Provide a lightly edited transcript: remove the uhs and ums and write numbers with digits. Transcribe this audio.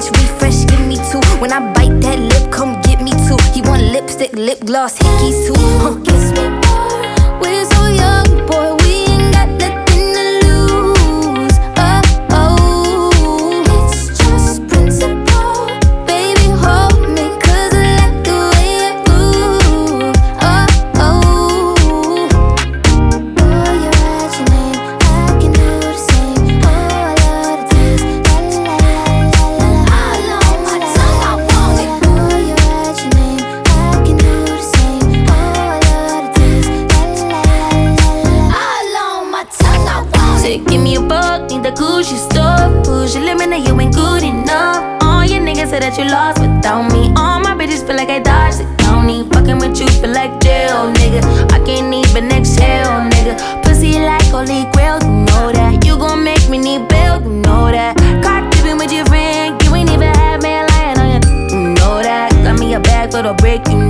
French refresh, give me two. When I bite that lip, come get me two. He want lipstick, lip gloss, hickeys too. Kiss me more. We're so young, boy, we ain't got nothing to lose. Oh, oh, it's just principle. Baby, hold me, 'cause I like the way it moves. Oh, oh. Oh, you're at your name, I can do the same. Oh, I love the taste. La la la la la. All on my tongue, I want it. Oh, you're at your name, I can do the same. Oh, I love the taste. La la la la la. All on my tongue, I want it. Say, give me a buck, need the Gucci stuff. Push your limit, now you ain't good enough. All your niggas say that you lost without me. All my bitches feel like I dodged the county. Fucking with you feel like jail, nigga. I can't even exhale, nigga. Pussy like holy grail, you know that. You gon' make me need bail, you know that. Caught dipping with your friend, you ain't even had man lying on you, you know that. Got me a bag for the break, you